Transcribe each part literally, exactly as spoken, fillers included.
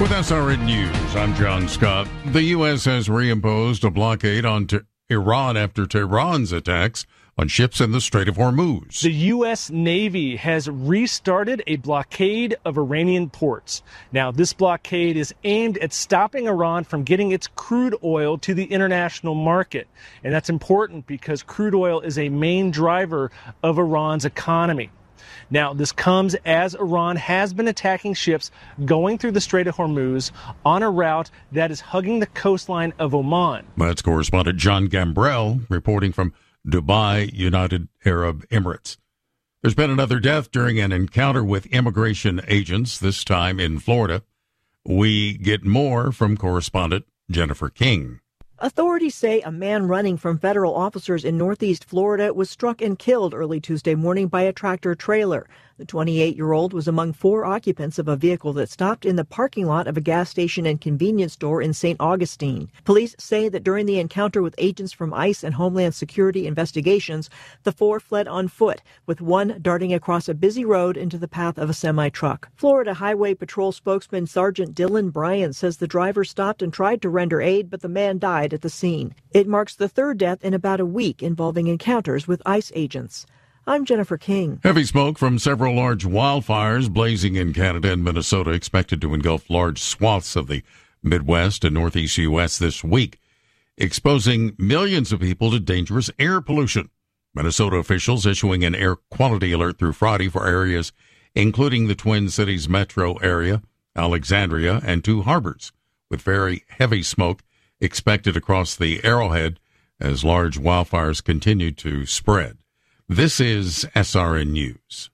With S R N News, I'm John Scott. The U S has reimposed a blockade on Te- Iran after Tehran's attacks on ships in the Strait of Hormuz. The U S Navy has restarted a blockade of Iranian ports. Now, this blockade is aimed at stopping Iran from getting its crude oil to the international market. And that's important because crude oil is a main driver of Iran's economy. Now, this comes as Iran has been attacking ships going through the Strait of Hormuz on a route that is hugging the coastline of Oman. That's correspondent John Gambrell reporting from Dubai, United Arab Emirates. There's been another death during an encounter with immigration agents, this time in Florida. We get more from correspondent Jennifer King. Authorities say a man running from federal officers in northeast Florida was struck and killed early Tuesday morning by a tractor trailer. The twenty-eight-year-old was among four occupants of a vehicle that stopped in the parking lot of a gas station and convenience store in Saint Augustine. Police say that during the encounter with agents from ICE and Homeland Security investigations, the four fled on foot, with one darting across a busy road into the path of a semi-truck. Florida Highway Patrol spokesman Sergeant Dylan Bryant says the driver stopped and tried to render aid, but the man died at the scene. It marks the third death in about a week involving encounters with ICE agents. I'm Jennifer King. Heavy smoke from several large wildfires blazing in Canada and Minnesota expected to engulf large swaths of the Midwest and Northeast U S this week, exposing millions of people to dangerous air pollution. Minnesota officials issuing an air quality alert through Friday for areas including the Twin Cities metro area, Alexandria, and two harbors, with very heavy smoke expected across the Arrowhead as large wildfires continue to spread. This is S R N News.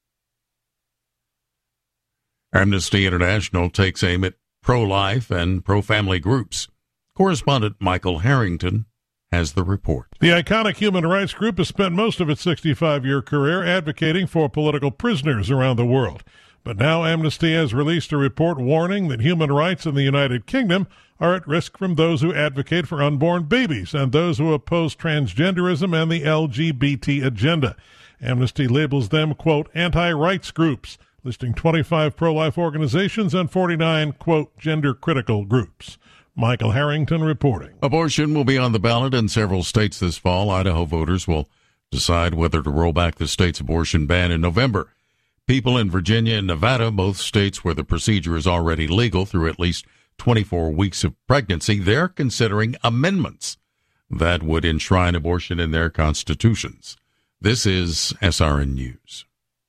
Amnesty International takes aim at pro-life and pro-family groups. Correspondent Michael Harrington has the report. The iconic human rights group has spent most of its sixty-five-year career advocating for political prisoners around the world. But now Amnesty has released a report warning that human rights in the United Kingdom are at risk from those who advocate for unborn babies and those who oppose transgenderism and the L G B T agenda. Amnesty labels them, quote, anti-rights groups, listing twenty-five pro-life organizations and forty-nine, quote, gender-critical groups. Michael Harrington reporting. Abortion will be on the ballot in several states this fall. Idaho voters will decide whether to roll back the state's abortion ban in November. People in Virginia and Nevada, both states where the procedure is already legal through at least twenty-four weeks of pregnancy, they're considering amendments that would enshrine abortion in their constitutions. This is S R N News.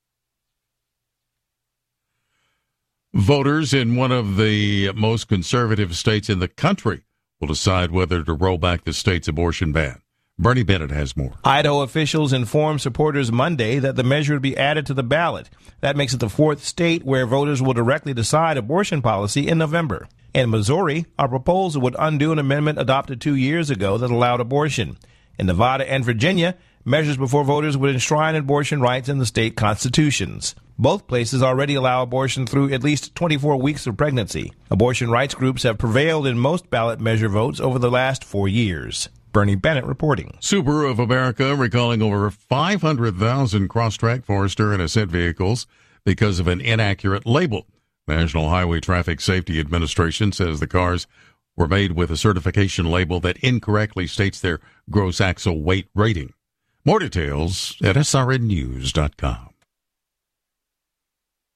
Voters in one of the most conservative states in the country will decide whether to roll back the state's abortion ban. Bernie Bennett has more. Idaho officials informed supporters Monday that the measure would be added to the ballot. That makes it the fourth state where voters will directly decide abortion policy in November. In Missouri, a proposal would undo an amendment adopted two years ago that allowed abortion. In Nevada and Virginia, measures before voters would enshrine abortion rights in the state constitutions. Both places already allow abortion through at least twenty-four weeks of pregnancy. Abortion rights groups have prevailed in most ballot measure votes over the last four years. Bernie Bennett reporting. Subaru of America recalling over five hundred thousand Crosstrek, Forester, and Ascent vehicles because of an inaccurate label. National Highway Traffic Safety Administration says the cars were made with a certification label that incorrectly states their gross axle weight rating. More details at S R N news dot com.